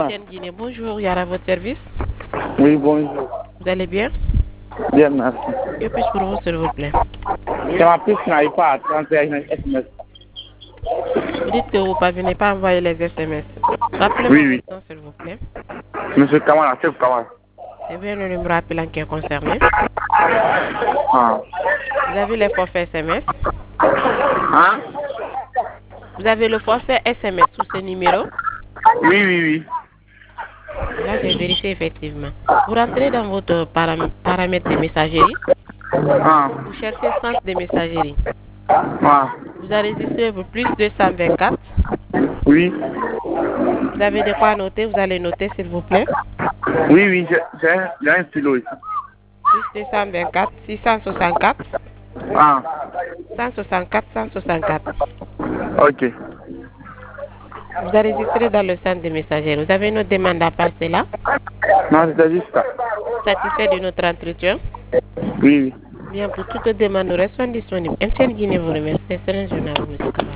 Tienne Guinée, bonjour, Yara, à votre service. Oui, bonjour. Vous allez bien? Bien, merci. Que puis-je pour vous, s'il vous plaît? C'est ma puce qui n'arrive pas à transférer une SMS. Vous dites que vous ne parvenez pas à envoyer les SMS. Rappelez-moi Oui, oui. votre nom, s'il vous plaît. Monsieur Kamala, chef Kamala. C'est bien le numéro appelant qui est concerné. Ah. Vous avez les forfaits SMS. Hein? Vous avez le forfait SMS sous ce numéro. Oui, oui, oui. Là, j'ai vérifié effectivement. Vous rentrez dans votre paramètre de messagerie. Ah. Vous cherchez sens de messagerie. Ah. Vous enregistrez pour plus 224. Oui. Vous avez de quoi noter. Vous allez noter, s'il vous plaît. Oui, oui, j'ai un stylo ici. Plus 224, 664, Ah. 164, 164. Ok. Vous enregistrez dans le centre de messagerie. Vous avez une autre demande à passer là? Non, c'était juste ça. Satisfait de notre entretien? Oui, oui. Bien, pour toute demande, nous restons disponibles. MTN Guinée vous remercie. Excellente journée à vous, monsieur Kamara.